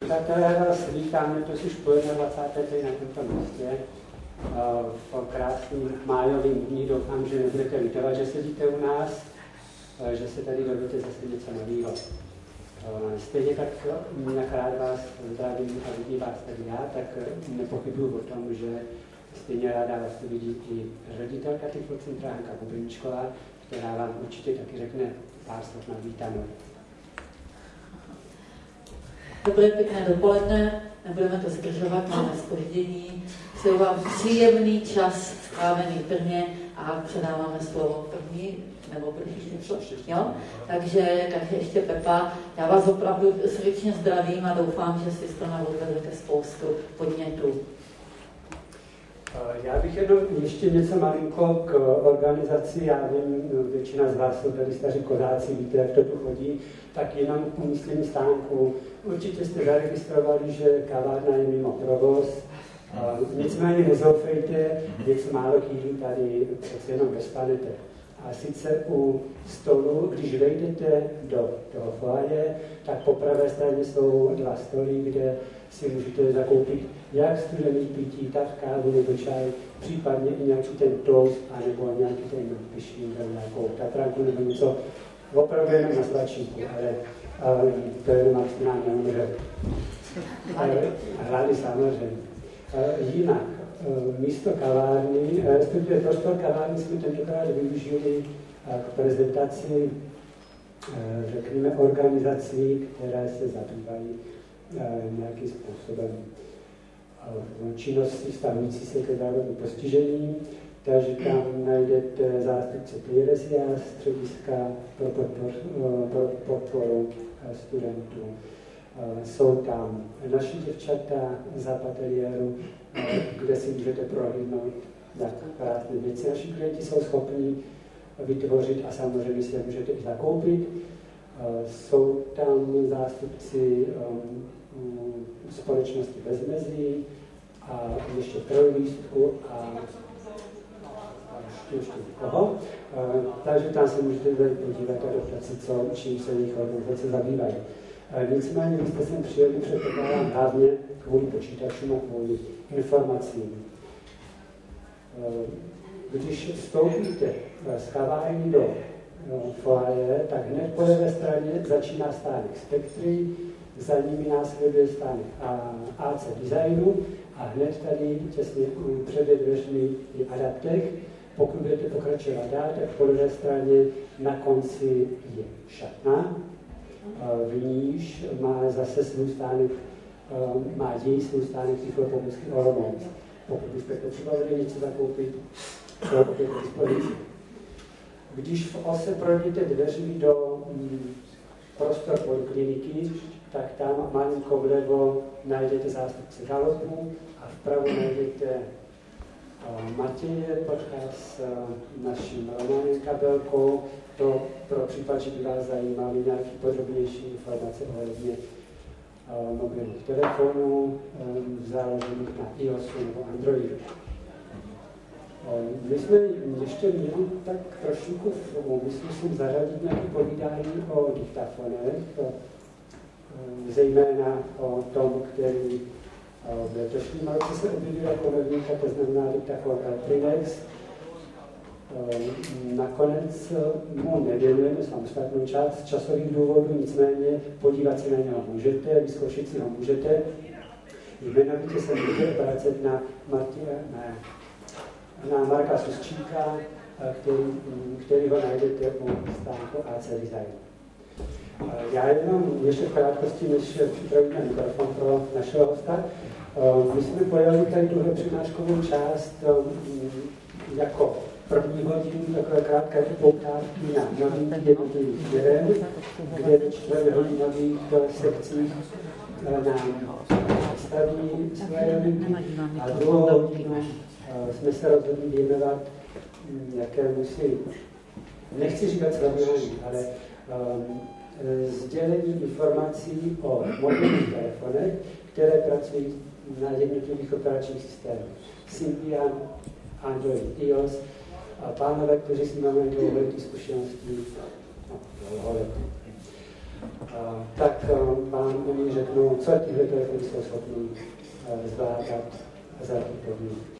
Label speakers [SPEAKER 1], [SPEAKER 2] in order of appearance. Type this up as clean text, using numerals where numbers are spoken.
[SPEAKER 1] přátelé, já vás vítám, je to už po 21. na tomto místě. Po krásným májovým dní doufám, že nebudete litovat, že sedíte u nás, že se tady dovíte zase něco nového. Stejně tak, jak rád vás zdravím a vidím vás tady já, tak nepochybuju o tom, že stejně ráda vás tu vidí i ředitelka Tyflocentra Hanka Bubeníčková, která vám určitě taky řekne pár slov na vítanou.
[SPEAKER 2] Dobré, pěkné dopoledne, nebudeme to zdržovat, máme zpoždění. Přeju vám příjemný čas strávený v Brně a předáváme slovo první, nebo první něco, jo? Takže ještě Pepa, já vás opravdu srdečně zdravím a doufám, že si z toho odvedete spoustu podnětů.
[SPEAKER 1] Já bych jenom ještě něco malinko k organizaci. Já vím, většina z vás jsou tady staří kozáci, víte, jak to tu chodí, tak jenom k umístění stánku. Určitě jste zaregistrovali, že kavárna je mimo provoz. Nicméně nezoufejte, něco málo chvílí tady přece jenom dostanete. A sice u stolu, když vejdete do toho foaje, tak po pravé straně jsou 2 stoly, kde si můžete zakoupit jak studený pití, tak kávu nebo čaj, případně i nějaký ten toast, anebo nějaký ten pyšný, nějakou tatranku nebo něco, opravdu jenom na sladčíku, ale to jenom aby nám neumře. Hlady samozřejmě. Jinak, místo kavárny, respektive prostor kavárny jsme tentokrát využili k prezentaci, řekněme, organizací, které se zabývají nějakým způsobem činnosti stavující se ke zdravotním postižením. Takže tam najdete zástupce Plíresia, střediska pro podporu studentů. Jsou tam naši děvčata z ateliéru, kde si můžete prohlídnout jak krásné věci. Naši klienti jsou schopni vytvořit a samozřejmě si je můžete i zakoupit. Jsou tam zástupci společnosti Bez mezí a ještě Trojlístku a ještě někoho. Takže tam se můžete podívat a doptat si, čím se jejich organizace zabývají. Nicméně, vy jste sem přijeli, předpokládám, hlavně kvůli počítačům a kvůli informacím. Když vstoupíte z kavárny do foaje, tak hned po levé straně začíná stánek Spektry, za nimi následuje stánek AC Designu a hned tady těsně před dveřmi je Adaptech. Pokud budete pokračovat dál, tak po levé straně na konci je šatna. V níž má zase svůj stánek, má její svůj stánek Tyflopomůcky Olomouc. Pokud byste potřebovali něco zakoupit, to opět k dispozici. Když v ose projdete dveřmi do prostor polikliniky, tak tam malinko vlevo najdete zástupce Galopu a vpravo najdete Matěje Počka s naším Romanem Kabelkou. To pro případ, že by vás zajímaly nějaké podrobnější informace ohledně mobilních telefonů, založených na iOSu nebo Androidu. My jsme ještě měli tak trošku v úmyslu si zařadit nějaké povídání o diktafonech, zejména o tom, který v letošním roce se objevil jako novinka, to znamená diktafon Elprinex. Nakonec mu nevěnujeme samostatnou část z časových důvodů, nicméně podívat se na něho můžete, vyzkoušet si ho můžete. Jmenovitě se můžete obracet na Marka Suschíka, který ho najdete u stánku AC Design. Já jenom ještě v krátkosti, než připravíme mikrofon pro našeho hosta. My jsme pojeli tady tuhle přednáškovou část jako první hodinu, takové krátké poutávky na novinky jednotlivých firem, kde ve 4hodinových sekcích nám představí své novinky a druhou hodinu jsme se rozhodli věnovat jakému si, nechci říkat srovnání, ale sdělení informací o mobilních telefonech, které pracují na jednotlivých operačních systémech. Symbian, Android, iOS. A pánové, kteří s nimi mají dlouholetý zkušenosti, dlouholetý. tak vám oni řeknou, co tíhle telefony jsou schopný zvládat za jaký podmínky.